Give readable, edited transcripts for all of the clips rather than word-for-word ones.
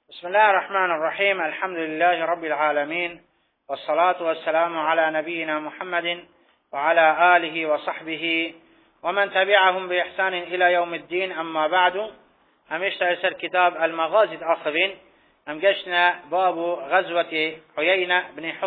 بسم الله الرحمن الرحيم. الحمد لله رب العالمين، والصلاة والسلام على نبينا محمد وعلى آله وصحبه ومن تبعهم بإحسان إلى يوم الدين. أما بعد، همشت كتاب المغازي الآخرين همجشنا باب غزوة عيينة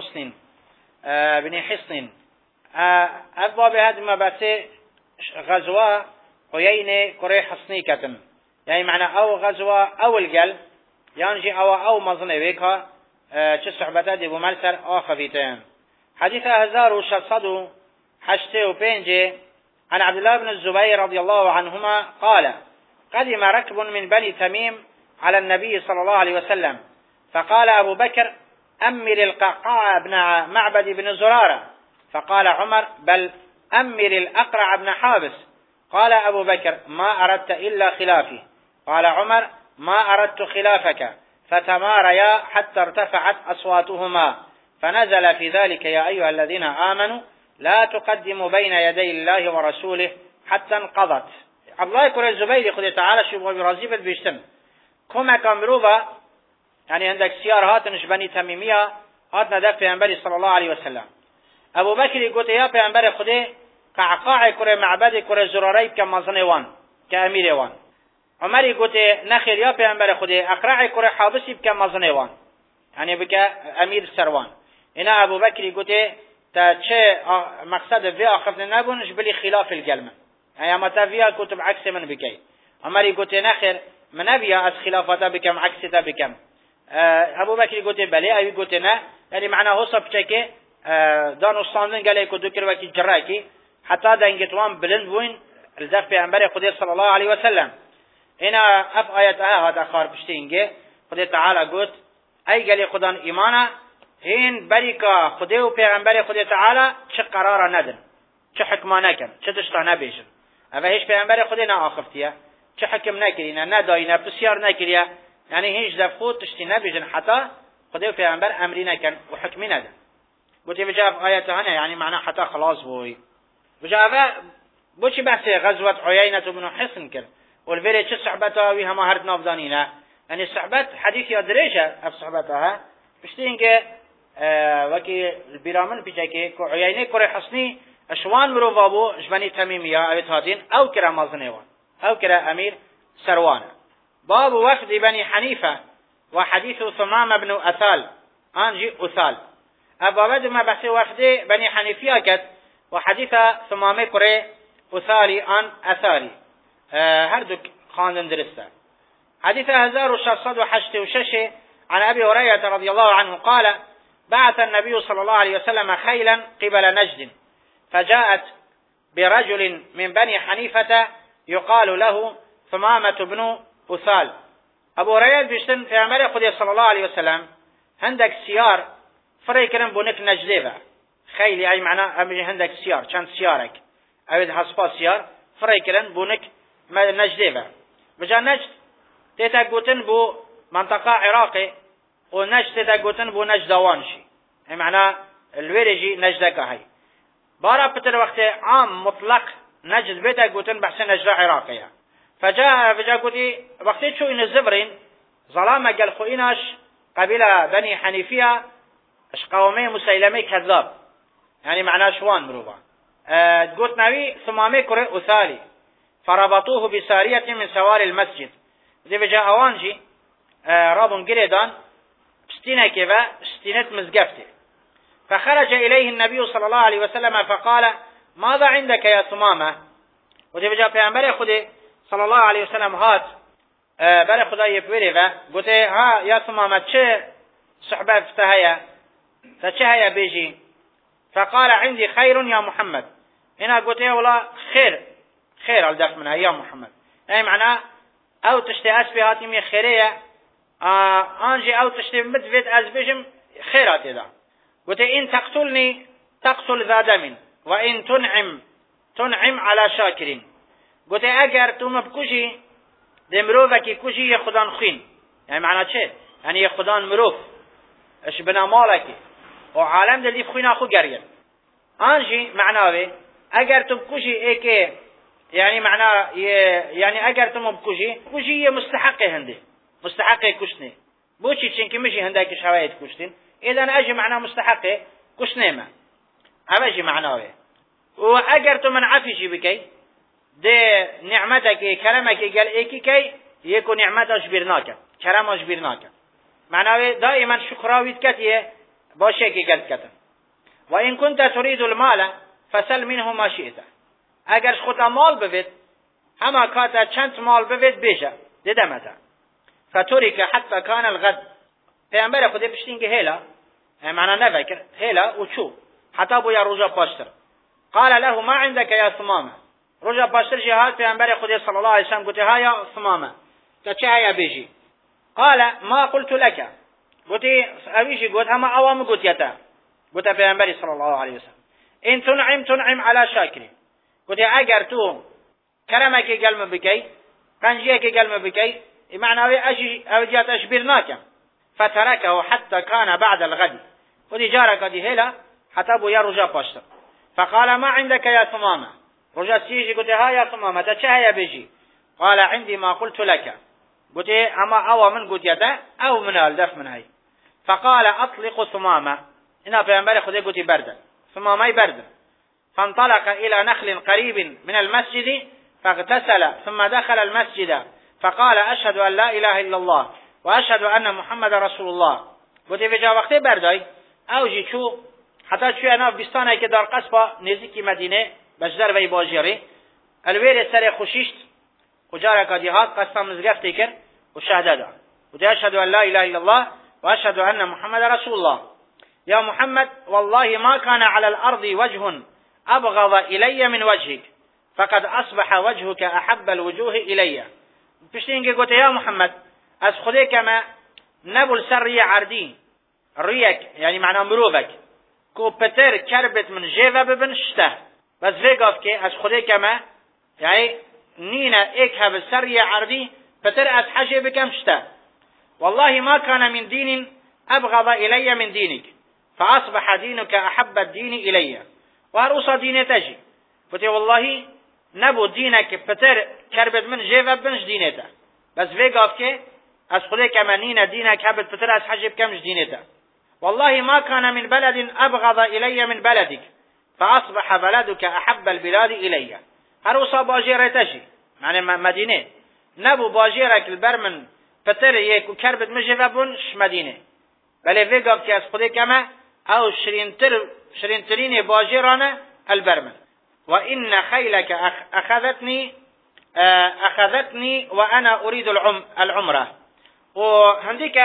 بن حصن. أبواب هذا ما بس غزوة عيينة كري حصني كتم، يعني معنى أو غزوة أو الجل ينجي أو مظنة بك صحبتات دي بملسر آخفيتين. حديث 1685 عن عبد الله بن الزبير رضي الله عنهما قال: قدم ركب من بني تميم على النبي صلى الله عليه وسلم، فقال أبو بكر: أمر القعقاع بن معبد بن زرارة. فقال عمر: بل أمر الأقرع بن حابس. قال أبو بكر: ما أردت إلا خلافي. قال عمر: ما أردت خلافك. فتماريا حتى ارتفعت أصواتهما، فنزل في ذلك: يا أيها الذين آمنوا لا تقدموا بين يدي الله ورسوله حتى انقضت. عبد الله كرة الزبير خذ تعالى شو برازيب بيشتم كما كامروبا، يعني عندك سيار هاتنش بني تميمية هاتنا دف بيعنبري صلى الله عليه وسلم. أبو بكر يقول: يا بيعنبري خذ قعقاع كرة معبد كرة زراري كمظنوان كأميروان. عمر يقول: نخير يا بيعنبري خذ أقرع كرة حابسي كمظنوان، يعني بك أمير سروان. هنا أبو بكر يقول: تشي مقصد في آخرنا نبونش بلي خلاف الكلمة، يعني ما تفيها كتب عكس من بكي. عمر يقول: نخير من أبيها أس خلافته بكم عكسته بكم. أبو بكر يقول: بلي. أبي يقول: نا، يعني معناه صب شكي دانو صاندن قال يقول ذكر وكي جراكي حتى دينجتوان بلند وين الزف بيعنبري خدير صلى الله عليه وسلم. هنا أف آياتها هذا خار بشتينجي خدير تعالى قلت: أي قال خدان إيمانا هين بريكا خديو بيعنبري خدير تعالى چه قرار ندن، چه حكما نكن، چه تشتا نبيشن. أفا هيش بيعنبري خدينا آخفتيا چه حكم نكرينا نداينا بسيار نكريا، يعني هيش دفقوت تشتي نبيشن حتى خديو بيعنبر أمري نكن وحكمي ندن. قلت بجاء آياتها هنا يعني معناه حتى خلاص بوي. بجاء بوشي بحث غزوة عيينة بن حصن كر والفيري چه صحبتها ويها ما هرد نافدانينا، يعني الصحبت حديث يدريشة اف صحبتها بشتين كه وكي البرامن بيجاكي كو عيينة كري حصني اشوان مروفابو جبني تميمية اويت هاتين او كرا مازنيوان او كرا امير سروان. باب وفد بني حنيفة وحديث ثمامة بن أثال انجي أثال. أبواب ما بحث وفد بني حنيفية كت وحديث ثمامة كري أثالي عن أثالي هردك خاندن درسته. حديث 1686 عن أبي هريرة رضي الله عنه قال: بعث النبي صلى الله عليه وسلم خيلا قبل نجد، فجاءت برجل من بني حنيفة يقال له ثمامة بن أثال. أبو هريرة بيشتن في عمر خدي صلى الله عليه وسلم عندك سيار فريكرن بونك نجديفا خيل، يعني معناه أمي عندك سيار كان سيارك أود حسبا سيار فريكرن بونك نجديفا. بجا نجد تتاقوتن بو منطقة عراقي ونجد تتاقوتن بو نجدوانشي، يعني معناه الويرجي نجدك هاي بارا بتر وقت عام مطلق نجد بتاقوتن بحسن نجد عراقية. فجاء قوتي وقت شو إن الزبرين ظلامة قال خويناش قبيلة بني حنيفية اش قومي مسيلمي كذاب، يعني معناه شوان مروبا. قلت نبي ثمامي كري أثالي فربطوه بسارية من سوار المسجد. ذي بجاء أوانجي رابن قريدان بستينة كيفا بستينة مزقفته. فخرج إليه النبي صلى الله عليه وسلم فقال: ماذا عندك يا ثمامة؟ وذي بجاء بيعنبري خدي صلى الله عليه وسلم هات بري خداي يبوريفا قلت: ها يا ثمامة چه صحبة فتهيا فچه هيا بيجي؟ فقال: عندي خير يا محمد. هنا قلت: والله خير الدف منها يا محمد، أي معناه أو تشتي أسبي هاتمي خيرية أنجي أو تشتي مدفت أسبيجم خيرات إذا. قلت: إن تقتلني تقتل ذا دم وإن تنعم على شاكرين. قلت: أجر توم بكوشي دمروفك كوشي يخدان خين، يعني معناه شيء يعني يخدان مروف اش بنا مالك وعالم دل يخوينا خو قريل انجي معناه اگر تم بكوشي ايكي، يعني معناه يعني اگر تم بكوشي كوشي مستحق هندي مستحق كشني بوچی چنکی مشی هندکی شوایت کشتین اذن اجی معنا مستحقه کشنه ما اوجی معناوه و اگر تو من عفیشی بکی ده نعمتکی کرمکی گل ایکی کی یکو نعمتش بیرناکه کرمش بیرناکه معناوه دائما شکراویت کتیه باشه که گل کتن و این کنت تريد المال فسل منه ما شئت اگر خود مال بوید اما کاتا چند مال بوید بیجا دیدمتا فترك حتى كان الغد پیامبر خود پشتین که هلا معنا نفکر هلا و چو حتی بویا روزا پاشتر قال له ما عندك يا ثمامه روزا پاشتر جهاد پیامبر خود صلی الله علیه و سلم گفت ها یا ثمامه تا چه هيا بیجی قال ما قلت لك قلت اویشی گفت اما اوام گفت یتا گفت پیامبر صلی الله علیه و سلم ان تنعم على شاکر گفت اگر تو کرمکی گلم بکی قنجیکی گلم بکی معناوی اجی اوجات اشبرناکم فتركه حتى كان بعد الغد ودي جارك دي هلا حتى ابو يرجع باشتر فقال ما عندك يا ثمامه رجع سيجي قلت ها يا ثمامه تشا يا بيجي قال عندي ما قلت لك قلت اما او من قلت يدا او من الدف من هي فقال اطلق ثمامه هنا پیغمبر خدا قلت برد ثمامه برد فانطلق الى نخل قريب من المسجد فاغتسل ثم دخل المسجد فقال اشهد ان لا اله الا الله واشهد ان محمد رسول الله گوتی به جا وقتی بردای اوجی چو حتی چو انا بستانه که در قصبه نزدیک مدینه بجدر وی باجری الویر سر خوشیشت و جارا کدیهات قصبه مزگفتی کرد و شهده داد گوتی اشهد ان لا اله الا الله واشهد ان محمد رسول الله يا محمد والله ما كان على الارض وجه ابغض الي من وجهك فقد اصبح وجهك احب الوجوه الي پشتینگه گوتی یا محمد از خودی کما نبول سر ری عردی ریک یعنی معنا مروفک کو پتر کربت من جیوه ببن شته بس ویگاف که از خودی کما یعنی نینا ایک هب سر ری عردی پتر از حجه بکم شته والله ما كان من دين ابغض الي من دينك فاصبح دينك احب الدين الي وهروصا دين تجي فتي والله نبو دينك پتر کربت من جیوه بنش دینته بس ویگاف که از خودی که منین دینک هبت پتر از حجب کمش دینته والله ما كان من بلد ابغض الي من بلدك فاصبح بلدك احب البلاد الي هروسا باجرتشي معنی مدینه نبو باجرك البرمن پتر یک کربت مجبون مدینه بله ویگاف که از خودی که ما او شرینترین باجرانه البرمن وان خيلك اخذتني وانا اريد العمره وهنديك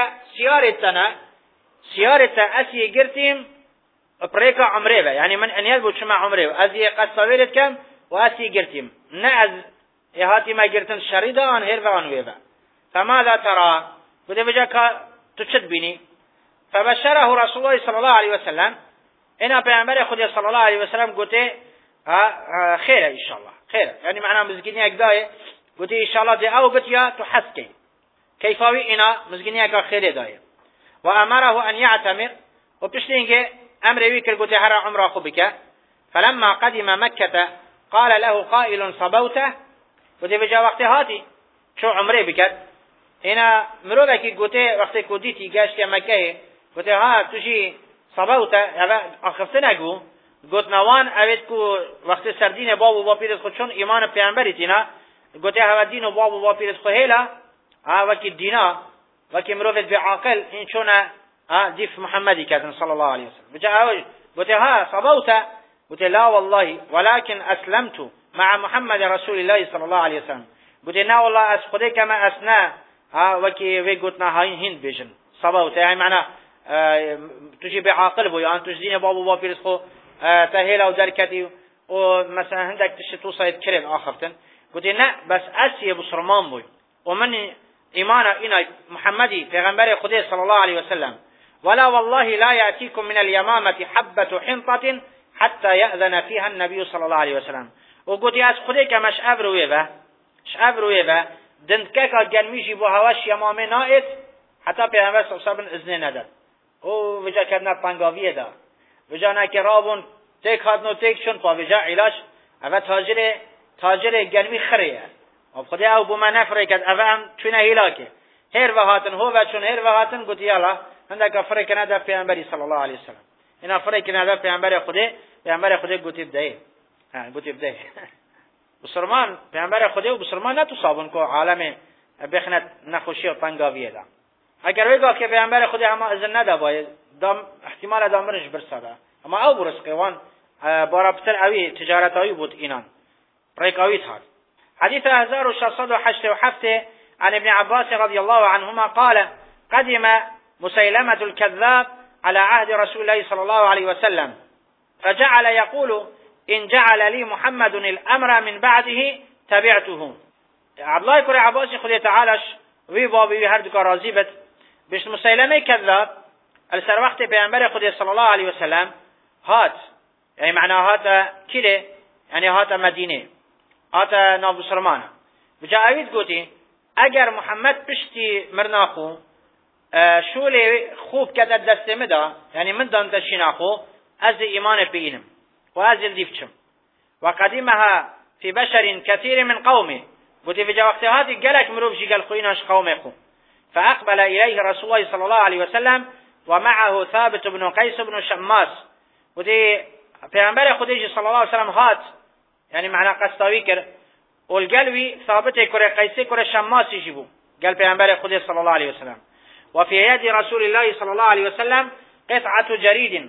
سيارتا اسي گرتیم بريكا عمره يعني من ان يثبت شما عمره ازي قد صويرت كم واسي گرتیم نه از هاتي ما گرتن شريده ان هير وان ويبا فماذا ترى بده بجا تشد بيني فبشره رسول الله صلى الله عليه وسلم انا پیغمبر خدا صلى الله عليه وسلم گوته خير ان شاء الله خير يعني معناه مزگینی اگدای گوته ان شاء الله دي او بتيا تحسكي كيفاوي انا مزگینی اگا خير دای و امره ان يعتمر وبشتينگه امر ويكر گوته هر عمره خو بك فلما قدم مكه قال له قائل صبوته گوته بجا وقت هاتي شو عمره بكت هنا مروبکی گوته وقت کودیتی گشت مکه گوته ها توشی صبوته اخفته نگو گوت نوان اوید کو وقت سردین بابو با پیرت خود چون ایمان پیامبری تینا گوته ها دین بابو با پیرت خو هلا ها وکی دینا وکی مروفت بعاقل این چون دیف محمدی کردن صلی الله علیه وسلم بجا گوته ها صبوته گوته لا والله ولكن اسلمت مع محمد رسول الله صلی الله علیه وسلم گوته نه والله از خودی کما اسنا وکی وی گوتنا های هند بیشن صبوته یعنی معنا توشی بعاقل بو یان توش دین بابو با پیرت خو تهيلا ودركتي ومثلا عندك تشتو صيد كريم آخرتن قلت نه بس أسي بصرمان بوي ومن إيمانا إنا محمدي پیغمبر خدي صلى الله عليه وسلم ولا والله لا يأتيكم من اليمامة حبة حنطة حتى يأذن فيها النبي صلى الله عليه وسلم وقلت يا خدي كمش أبرويبه دندكاكا جنميجي بو هواش يمامي نائت حتى پیغمبر صلى الله عليه وسلم إذن ندد وجا كدنا طنقاوية دا وجانا که رابون تک هاتنو تک چون پا وجا علاج اوه تاجر گرمی خریه و خدا او بوما نفره کد اوه هم چونه هلاکه هر وهاتن هو و چون هر وهاتن گوتی یالا هندک فرق کنه در پیامبری صلی الله علیه وسلم اینا فرق کنه در پیامبر خدا گوتی بده گوتی بده بسرمان پیامبر خدا و بسرمان نه تو صابون کو عالم بخنت نخوشی و تنگاویه دا اگر ویگا که پیامبر خدا هم اذن نده باید دام احتمال دامرش برساده اما او برس قوان بارابتر اوی تجارت اوی بود اینان ريكاوي هذا حديث 1687 عن ابن عباس رضي الله عنهما قال قدم مسيلمة الكذاب على عهد رسول الله صلى الله عليه وسلم فجعل يقول إن جعل لي محمد الأمر من بعده تبعته عبد الله كري عباس خدي تعالى وي بابي هردك راضي بش مسيلمة كذاب السر وقت پیامبر خدي صلى الله عليه وسلم هات يعني معناه هات كده يعني هات مدينه هات ناو بسرمانه بجا اوید گوتی اگر محمد پشتی مرناخو شولی خوب کده دست مدا یعنی من دانت شیناخو از ایمان بینم و از دیفچم و قدیمها فی بشر كثير من قومه گوتی بجا وقتی هاتی گلک مروف جی گل خویناش قومه خو فاقبل الیه رسول الله صلی الله علیه وسلم ومعه ثابت بن قیس بن شماس گوتی پیامبر خدای صلی الله علیه وسلم هات يعني معنى قصاوي كر والقلبي ثابت كره قيس كره شماس يجيبو قال پیغمبر خدا صلى الله عليه وسلم وفي يد رسول الله صلى الله عليه وسلم قطعة جريد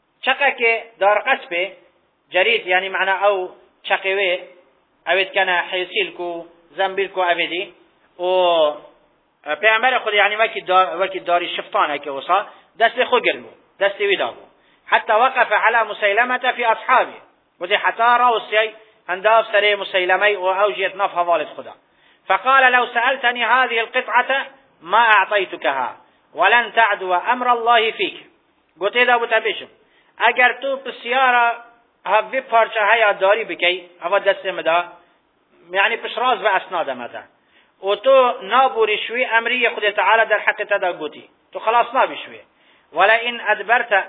شقك دار قصبه جريد يعني معنى او شقوي اويد كان حيسيلكو زنبيلكو اويدي و پیغمبر خدا يعني وكي داري شفتان هكي وصا دست خو قلبو دست ويدابو حتى وقف على مسيلمة في أصحابه وذي حتى راوسي هنداف سري مسيلمي وأوجيت نفها والد خدا فقال لو سألتني هذه القطعة ما أعطيتكها ولن تعدو أمر الله فيك قلت إذا بتبشم اگر تو بسيارة هفي پارچه هيا داري بكي هوا دست مدا يعني پشراز بأسناد مدا و تو نابوري شوي أمري خدا تعالى در حق تدا قلتي تو خلاص نابي شوي ولئن أدبرت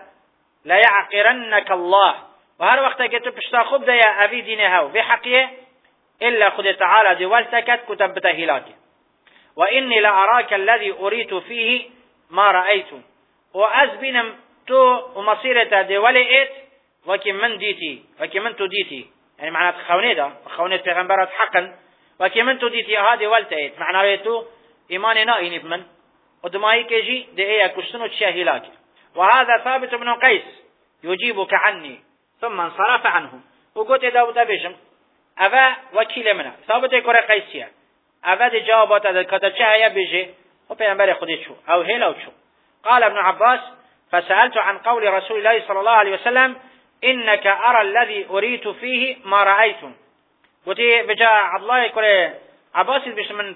ليعقرنك الله و هر وقت که تو پشتا خوب ده یا اوی دینه هاو به حقیه الا خود تعالی دولتکت کتب بتهیلاتی و انی لأراک الذي أريت فيه ما رأيت و از بینم تو و مصیرت دوله ایت وکی من دیتی وکی من تو دیتی يعني معنات خونه ده خونه پیغمبرات حقا وکی من تو دیتی ها دولت ایت معناه تو ایمان نائنی بمن و دمایی که جی ده ايه کشتن و تشاهیلاتی و هذا ثابت بن قيس يجيبك عني ثم انصرف عنه وقلت داود بيشم أفا وكيل منه ثابت كره قيسية أفا دي جوابات هذا كتشاهية بيجي وبينبري خدي شو أو هيلا وشو قال ابن عباس فسألت عن قول رسول الله صلى الله عليه وسلم إنك أرى الذي أريت فيه ما رأيت قلت بجاء عبد الله كره عباس بيش من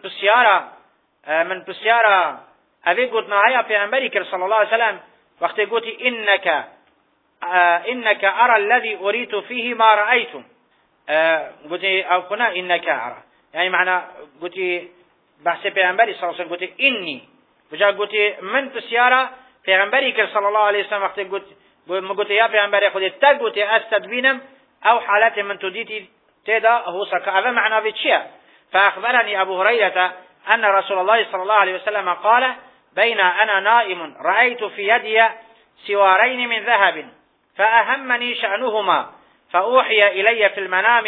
بسيارة أفي قلت نهاية بينبري كره صلى الله عليه وسلم وقت قلت إنك أرى الذي أريت فيه ما رأيت قلت أو كنا إنك أرى يعني معنى قلت بحث پیغمبری صلی الله علیه و سلم قلت إني وجا قلت من بسيارة پیغمبری صلی الله علیه و سلم وقت قلت يا پیغمبری خود تا قلت استدبينم أو حالات من تديتي تدا هو سكا معنى بتشيا فأخبرني أبو هريرة أن رسول الله صلى الله عليه وسلم قال بين أنا نائم رأيت في يدي سوارين من ذهب فأهمني شأنهما فأوحي إلي في المنام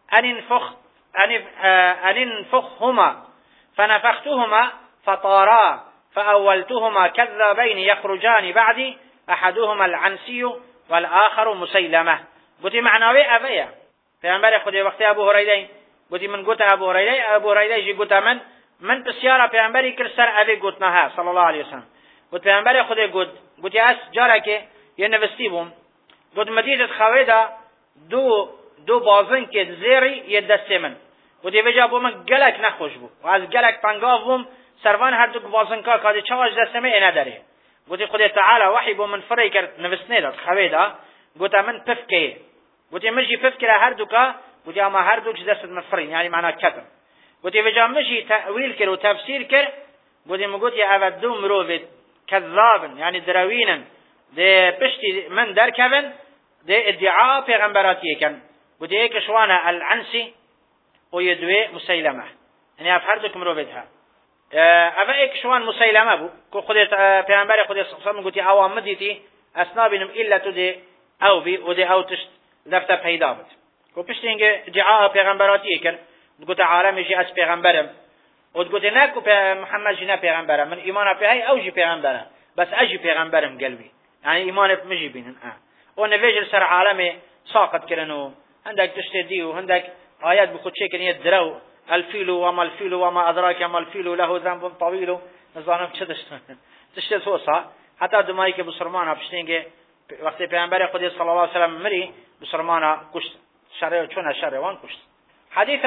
أن انفخهما فنفختهما فطارا فأولتهما كذابين يخرجان بعدي أحدهما العنسي والآخر مسيلمة قلت معناوي أبيا پیغمبر خدا وقت ابو هريره قلت من قلت ابو هريره جي قلت من بسيارة پیغمبری کرسر ابي قلتناها صلى الله عليه وسلم قلت پیغمبر خدا قلت أس جارك ينفستي بوم قلت مدينة خويدا دو بازن که زیری یه دسته من و دی وجه بو من گلک نخوش بو و از گلک پنگاو بوم سروان هر دو بازن که کادی چواج دسته من اینه داره گوتی خدا تعالی وحی بو من فری کرد نوستنه داد خویدا گوتا من پفکه گوتی مجی پفکه هر دو که گوتی اما هر دو چه دست من فرین یعنی معنی کتم گوتی وجه مجی تأویل کرد و تفسیر کرد گوتی مگوتی اول دو مروفت کذابن یعنی دروینن ده پشتی من درکون ده ادعاء پیغمبراتیه کن بودی ایک شوانا العنسی و یدوی مسیلمه یعنی افهردکم رو بدها اوه ایک شوان مسیلمه بو که خودت پیغمبر خودت صلی الله علیه و گوتی اوام دیتی اسنا بینم الا تو دی او بی و دی او تشت لفته پیدا بود که پشت اینکه دعا پیغمبراتی کرد گوت عالم جی از پیغمبرم و گوت نکو محمد جی نه پیغمبرم من ایمان به های او جی پیغمبرم بس اجی پیغمبرم قلبی یعنی ایمان مجی بینن و نویج سر عالم ساقط کردنو هندک تشت دیو هندک آیات بخود چه کنی درو الفيل وما الفيل وما أدراك ما الفيل له ذنب طويل نظام چه تشت توصا حتی دمایی که بسرمانا پشتینگه وقتی پیامبر خدا صلی الله علیه و سلم مری بسرمانا کشت شرع چون شرع وان کشت حديث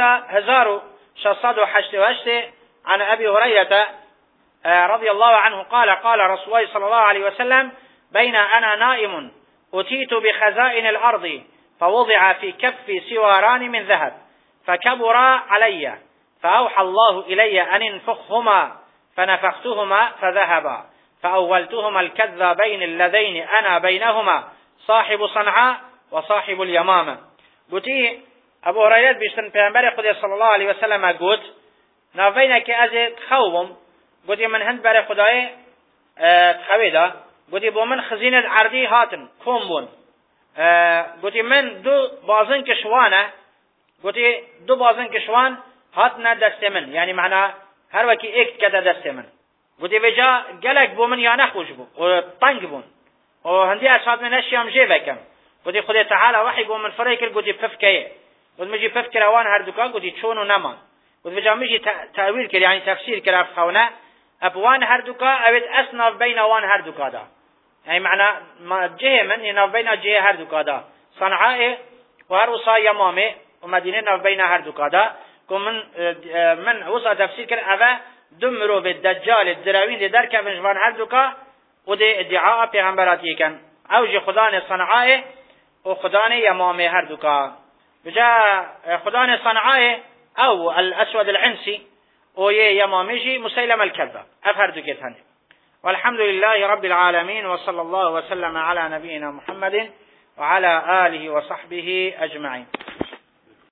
1688 عن أبي هريرة رضي الله عنه قال قال رسول الله صلى الله عليه وسلم بين أنا نائم أتيت بخزائن الأرض فوضع في كفي سواران من ذهب فكبرا علي فأوحى الله إلي أن انفخهما فنفختهما فذهبا فأولتهما الكذابين اللذين أنا بينهما صاحب صنعاء وصاحب اليمامة قلتي أبو هريرة بيشتن پیغمبر خدا صلى الله عليه وسلم قلت نافينك أزي تخوم قلتي من هند بر خدای تخويدا قلتي بو من خزينة عردي هاتن كوم بون قلتي من دو بازن كشوانه گوتی دو بازن کشوان هات نه دست من یعنی معنا هر وکی یک کده دست من گوتی وجا گلک بو من یا نخوش بو و طنگ بون و هندی اشاد من اشیام جی بکم گوتی خدا تعالی وحی بو من فریکل گوتی پفکه گوتی مجی پفکر اوان هر دوکا گوتی چونو نمان گوتی وجا مجی تأویل کر یعنی تفسیر کر افخونه ابوان هر دوکا اوید اصناف بین اوان هر دوکا دا یعنی معنا جه من یعنی بین جه هر دوکا دا صنعاء و هر وصا یمامه ومدينه ناف بين هر دوكادا من وصا تفسير كر اوه دمرو بالدجال الدراوين در كفنجوان هر دوكا ودي ادعاء پیغمبراتی کن او جي خدان صنعاء و خدان يمامه هر دوكا بجا خدان صنعاء او الاسود العنسي و يمامه جي مسيلم الكذاب افهر دوكت هنه والحمد لله رب العالمين وصلى الله وسلم على نبينا محمد وعلى آله وصحبه أجمعين.